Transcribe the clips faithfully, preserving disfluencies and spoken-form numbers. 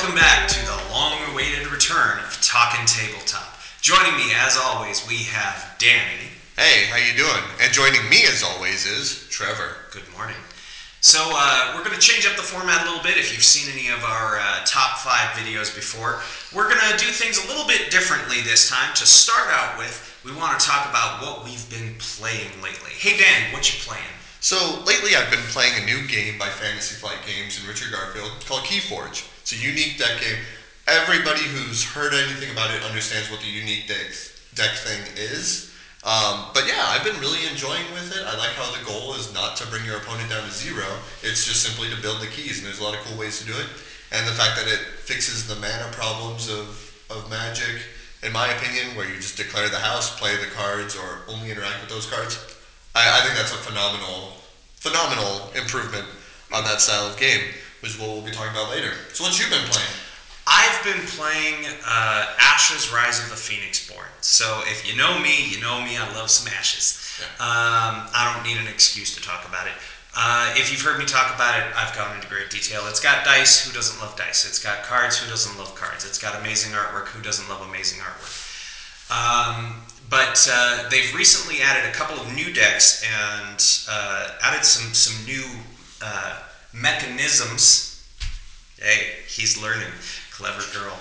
Welcome back to the long-awaited return of Talkin' Tabletop. Joining me, as always, we have Danny. Hey, how you doing? And joining me, as always, is Trevor. Good morning. So uh, we're going to change up the format a little bit. If you've seen any of our uh, top five videos before, we're going to do things a little bit differently this time. To start out with, we want to talk about what we've been playing lately. Hey, Dan, what you playing? So, lately I've been playing a new game by Fantasy Flight Games and Richard Garfield called Keyforge. It's a unique deck game. Everybody who's heard anything about it understands what the unique deck, deck thing is. Um, but yeah, I've been really enjoying with it. I like how the goal is not to bring your opponent down to zero. It's just simply to build the keys, and there's a lot of cool ways to do it. And the fact that it fixes the mana problems of, of Magic, in my opinion, where you just declare the house, play the cards, or only interact with those cards. I, I think that's a phenomenal, phenomenal improvement on that style of game, which is what we'll be talking about later. So what you been playing? I've been playing uh, Ashes: Rise of the Phoenix Born. So if you know me, you know me. I love some Ashes. Yeah. Um, I don't need an excuse to talk about it. Uh, if you've heard me talk about it, I've gone into great detail. It's got dice. Who doesn't love dice? It's got cards. Who doesn't love cards? It's got amazing artwork. Who doesn't love amazing artwork? Um, but uh, they've recently added a couple of new decks and uh, added some some new uh, mechanisms. Hey, he's learning. Clever girl.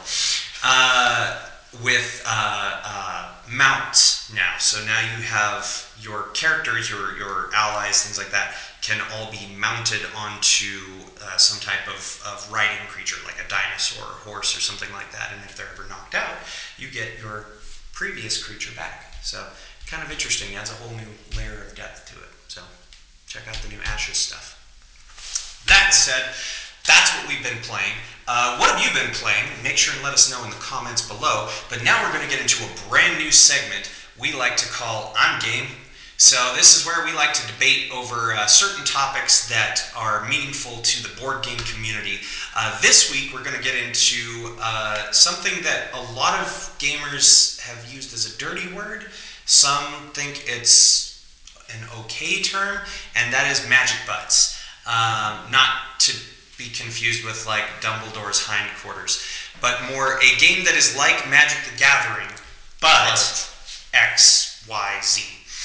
Uh, with uh, uh, mounts now. So now you have your characters, your your allies, things like that, can all be mounted onto uh, some type of, of riding creature, like a dinosaur or horse or something like that. And if they're ever knocked out, you get your previous creature back. So kind of interesting. Adds a whole new layer of depth to it. So check out the new Ashes stuff. That said, that's what we've been playing. Uh, what have you been playing? Make sure and let us know in the comments below. But now we're going to get into a brand new segment we like to call I'm Game. So this is where we like to debate over uh, certain topics that are meaningful to the board game community. Uh, this week we're going to get into uh, something that a lot of gamers have used as a dirty word. Some think it's an okay term, and that is magic butts. Um, not to be confused with like Dumbledore's hindquarters, but more a game that is like Magic the Gathering, but X, Y, Z.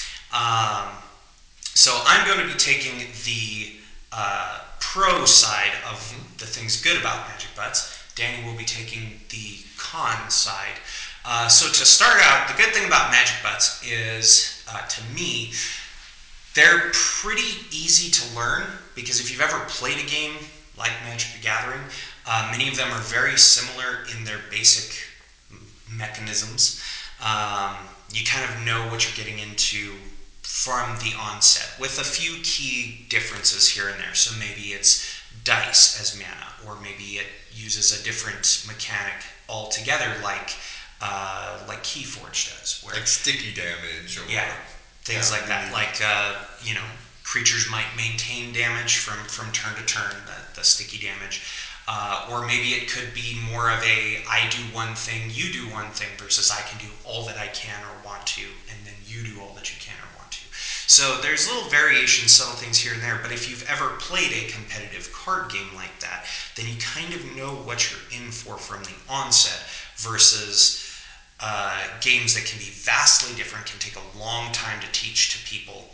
Um, so I'm going to be taking the uh, pro side of the things good about Magic Butts. Danny will be taking the con side. Uh, so to start out, the good thing about Magic Butts is, uh, to me, they're pretty easy to learn, because if you've ever played a game like Magic the Gathering, uh, many of them are very similar in their basic mechanisms. Um, you kind of know what you're getting into from the onset, with a few key differences here and there. So maybe it's dice as mana, or maybe it uses a different mechanic altogether, like uh, like Keyforge does. Where, like sticky damage, or yeah, things yeah, like that. Like uh, you know. Creatures might maintain damage from, from turn to turn, the, the sticky damage. Uh, or maybe it could be more of a, I do one thing, you do one thing, versus I can do all that I can or want to, and then you do all that you can or want to. So there's little variations, subtle things here and there, but if you've ever played a competitive card game like that, then you kind of know what you're in for from the onset, versus uh, games that can be vastly different, can take a long time to teach to people.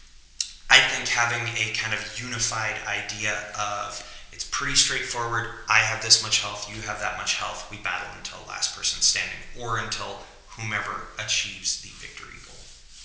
I think having a kind of unified idea of, it's pretty straightforward, I have this much health, you have that much health, we battle until last person standing, or until whomever achieves the victory goal.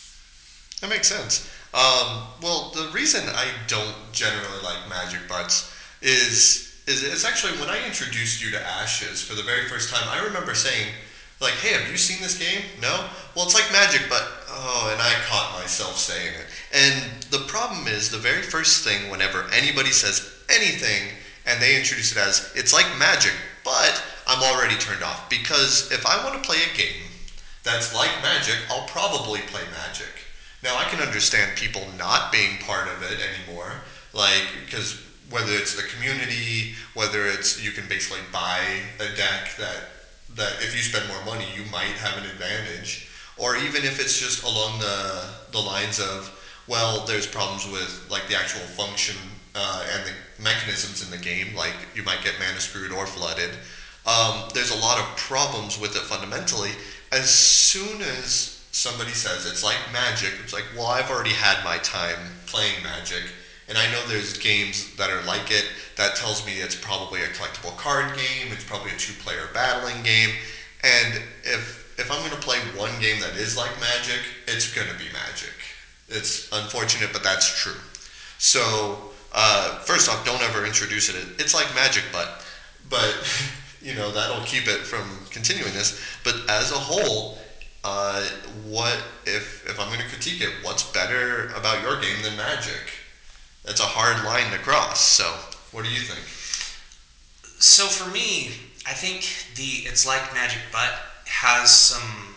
That makes sense. Um, well, the reason I don't generally like Magic Butts is, is it's actually when I introduced you to Ashes for the very first time, I remember saying, like, hey, have you seen this game? No? Well, it's like Magic, but, oh, and I caught myself saying it. And the problem is, the very first thing, whenever anybody says anything, and they introduce it as, it's like Magic, but I'm already turned off. Because if I want to play a game that's like Magic, I'll probably play Magic. Now, I can understand people not being part of it anymore, like, because whether it's the community, whether it's, you can basically buy a deck that that if you spend more money, you might have an advantage. Or even if it's just along the the lines of, well, there's problems with like the actual function uh, and the mechanisms in the game, like you might get mana screwed or flooded. Um, there's a lot of problems with it fundamentally. As soon as somebody says it's like Magic, it's like, well, I've already had my time playing Magic, and I know there's games that are like it. That tells me it's probably a collectible card game. It's probably a two-player battling game. And if if I'm going to play one game that is like Magic, it's going to be Magic. It's unfortunate, but that's true. So uh, first off, don't ever introduce it. It's like Magic, but but you know that'll keep it from continuing this. But as a whole, uh, what if if I'm going to critique it? What's better about your game than Magic? That's a hard line to cross. So what do you think? So for me, I think the It's Like Magic But has some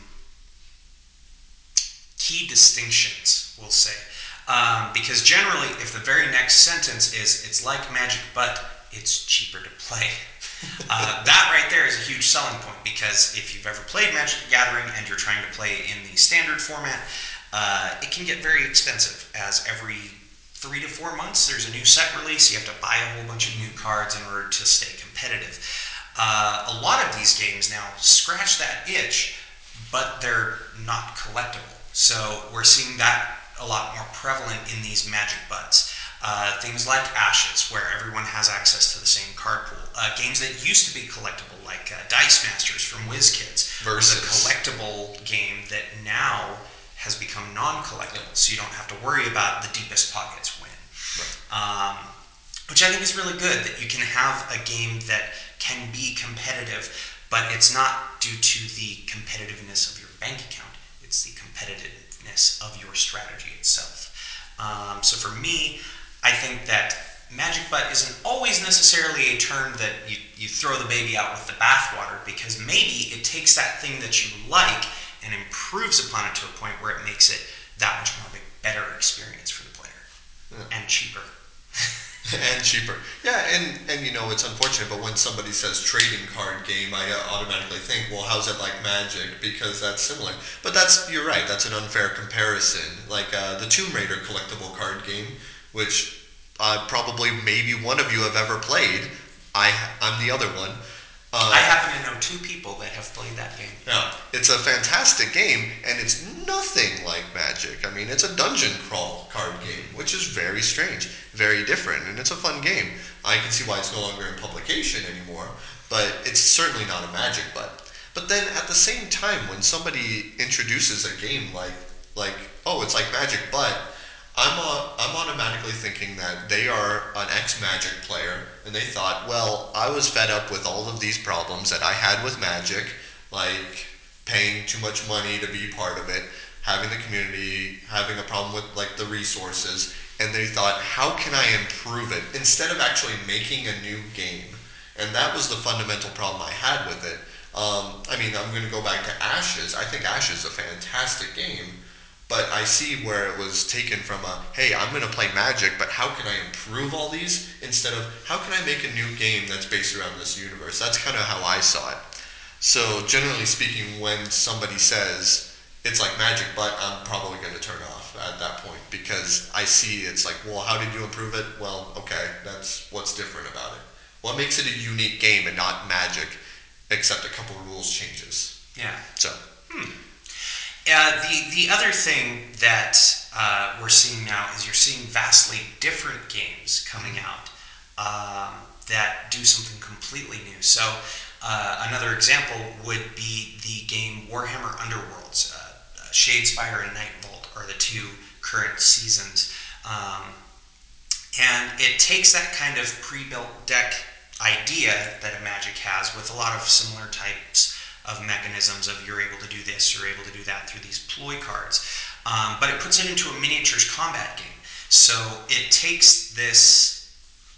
key distinctions, we'll say. Um, because generally, if the very next sentence is It's like Magic But it's cheaper to play, uh, that right there is a huge selling point, because if you've ever played Magic the Gathering and you're trying to play in the standard format, uh, it can get very expensive, as every three to four months there's a new set release. You have to buy a whole bunch of new cards in order to stay competitive. Uh, a lot of these games now scratch that itch, but they're not collectible. So we're seeing that a lot more prevalent in these Magic Buds. Uh, things like Ashes, where everyone has access to the same card pool. Uh, games that used to be collectible, like uh, Dice Masters from WizKids, was a collectible game that now has become non-collectible, so you don't have to worry about the deepest pockets win. Right. Um, which I think is really good, that you can have a game that can be competitive, but it's not due to the competitiveness of your bank account. It's the competitiveness of your strategy itself. Um, so for me, I think that Magic Butt isn't always necessarily a term that you, you throw the baby out with the bathwater, because maybe it takes that thing that you like and improves upon it to a point where it makes it that much more of a better experience for the player. Yeah. And cheaper. And cheaper. Yeah, and, and you know, it's unfortunate, but when somebody says trading card game, I automatically think, well, how's it like Magic? Because that's similar. But that's, you're right, that's an unfair comparison. Like uh, the Tomb Raider collectible card game, which uh, probably maybe one of you have ever played. I, I'm the other one. Uh, I happen to know two people that have played that game. Yeah, it's a fantastic game, and it's nothing like Magic. I mean, it's a dungeon crawl card game, which is very strange, very different, and it's a fun game. I can see why it's no longer in publication anymore, but it's certainly not a Magic But. But then at the same time, when somebody introduces a game like, like oh, it's like Magic But, I'm, uh, I'm automatically thinking that they are an ex-Magic player, and they thought, well, I was fed up with all of these problems that I had with Magic, like paying too much money to be part of it, having the community, having a problem with like the resources, and they thought, how can I improve it, instead of actually making a new game. And that was the fundamental problem I had with it. Um, I mean, I'm going to go back to Ashes. I think Ashes is a fantastic game. But I see where it was taken from a, hey, I'm going to play Magic, but how can I improve all these? Instead of, how can I make a new game that's based around this universe? That's kind of how I saw it. So generally speaking, when somebody says, it's like Magic, but I'm probably going to turn off at that point, because I see it's like, well, how did you improve it? Well, okay, that's what's different about it. What makes it a unique game and not Magic, except a couple rules changes? Yeah. So. Hmm. Uh, the, the other thing that uh, we're seeing now is you're seeing vastly different games coming out um, that do something completely new. So uh, another example would be the game Warhammer Underworlds. Uh, Shadespire and Nightvault are the two current seasons. Um, and it takes that kind of pre-built deck idea that a Magic has, with a lot of similar types of mechanisms of you're able to do this, you're able to do that through these ploy cards. Um, but it puts it into a miniatures combat game. So it takes this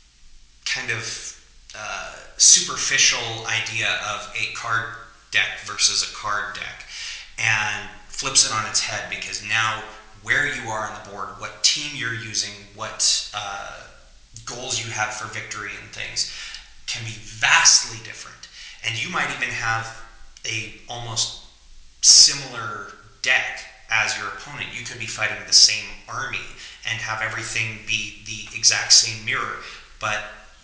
kind of uh, superficial idea of a card deck versus a card deck and flips it on its head, because now where you are on the board, what team you're using, what uh, goals you have for victory and things can be vastly different. And you might even have a almost similar deck as your opponent. You could be fighting the same army and have everything be the exact same mirror, but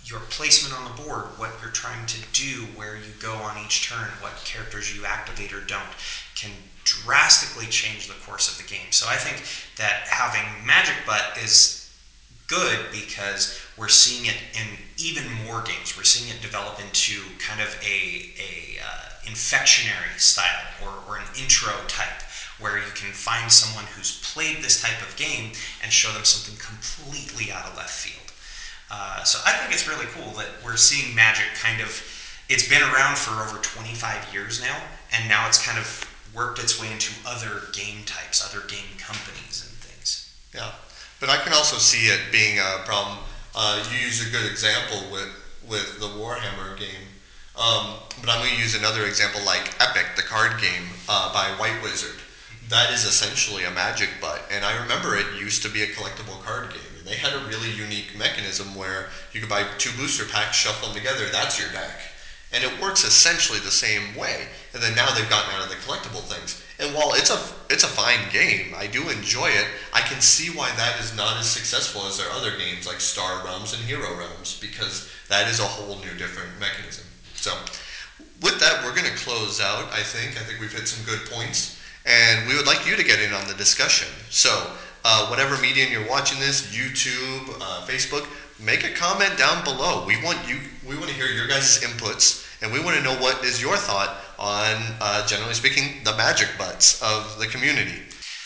your placement on the board, what you're trying to do, where you go on each turn, what characters you activate or don't, can drastically change the course of the game. So I think that having Magic Butt is good because we're seeing it in even more games. We're seeing it develop into kind of a, a uh, infectionary style or, or an intro type where you can find someone who's played this type of game and show them something completely out of left field. Uh, so I think it's really cool that we're seeing Magic kind of, it's been around for over twenty-five years now, and now it's kind of worked its way into other game types, other game companies and things. Yeah, but I can also see it being a problem. Uh, you use a good example with, with the Warhammer game, um, but I'm going to use another example like Epic, the card game uh, by White Wizard. That is essentially a Magic Butt, and I remember it used to be a collectible card game. And they had a really unique mechanism where you could buy two booster packs, shuffle them together, that's your deck. And it works essentially the same way. And then now they've gotten out of the collectible things. And while it's a it's a fine game, I do enjoy it, I can see why that is not as successful as their other games like Star Realms and Hero Realms, because that is a whole new different mechanism. So with that, we're going to close out, I think. I think we've hit some good points. And we would like you to get in on the discussion. So uh, whatever medium you're watching this, YouTube, uh, Facebook, make a comment down below. We want you. We want to hear your guys' inputs, and we want to know what is your thought on, uh, generally speaking, the Magic Butts of the community.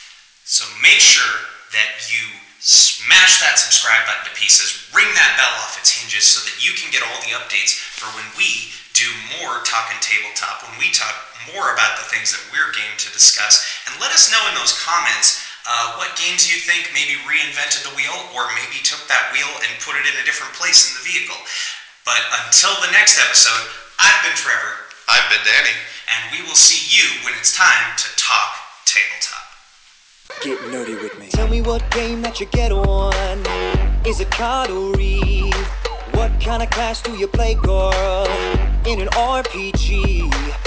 So make sure that you smash that subscribe button to pieces, ring that bell off its hinges so that you can get all the updates for when we do more Talkin' Tabletop, when we talk more about the things that we're game to discuss, and let us know in those comments uh, what games you think maybe reinvented the wheel or maybe took that wheel and put it in a different place in the vehicle. But until the next episode, I've been Trevor. I've been Danny. And we will see you when it's time to talk tabletop. Get nerdy with me. Tell me what game that you get on. Is it card or read? What kind of class do you play, girl? In an R P G.